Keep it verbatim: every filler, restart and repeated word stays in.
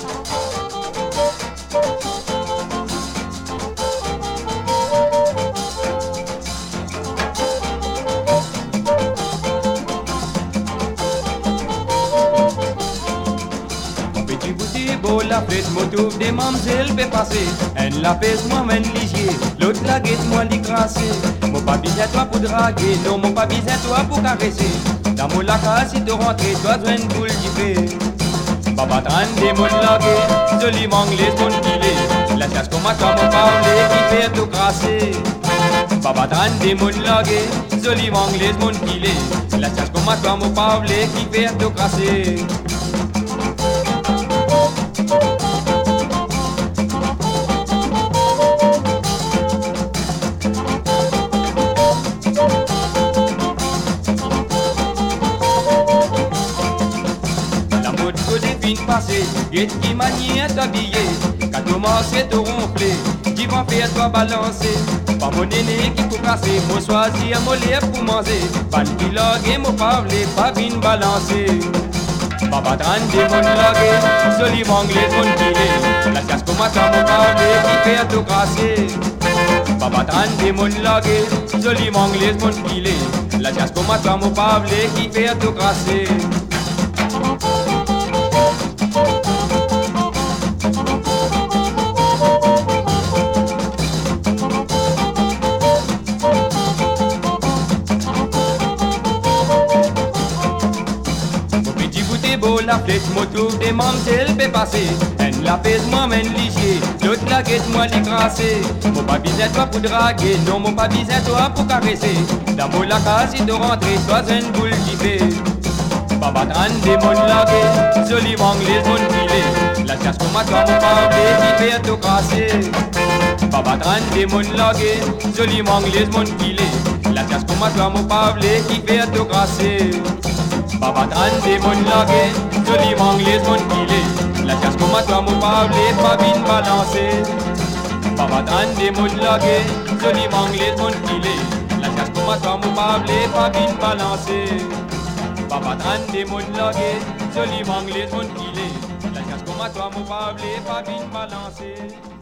La fête m'autour des mamzelles fait passer. Elle la pèse moi mène ligier, l'autre la guette moi l'y crasser. Mon pas à toi pour draguer, non mon pas à toi pour caresser. Dans mon laca si tu rentres, toi tu une boule d'y fait. Papa train des mon laguer, joli anglais mon filet. La chasse comme à toi mon parler qui fait tout crasser. Papa train des mon laguer, joli anglais mon filet. La chasse comme à toi mon parler qui fait tout crasser. Guette qui manie à t'habiller, quand tu commences à te ronfler, qui va faire toi balancer. Pas mon aîné qui peut casser, moi choisir mon lait pour manger. Pas de pilogue et mon parler, pas bien balancer. Papa trente de mon lague, joli anglais mon filet. La chasse comme à toi mon parler, qui fait tout crasser. Papa trente de mon lague, joli anglais mon filet. La chasse comme à toi mon parler, qui fait tout crasser. La flèche m'autour des mamzelles fait passer. Elle la pèse moi mène ligier, l'autre la guette moi l'y crasser. Mon pas à toi pour draguer, non mon pas à toi pour caresser. Dans mon laca si tu rentres, toi une boule qui fait. Papa trente des mon laguer, joli anglais mon filet. La chasse comme à toi mon parler qui fait tout crasser. Papa trente des mon laguer, joli anglais mon filet. La chasse comme à toi mon parler qui fait tout crasser. Papa trente des mon laguer, joli anglais mon filet. La chasse comme à toi mon parler, pas bien balancé. Papa trente des mon laguer, joli anglais mon filet. La chasse comme à toi mon parler, pas bien balancé. Papa trente des mon laguer, joli anglais mon filet. La chasse comme à toi mon parler, pas bien balancé.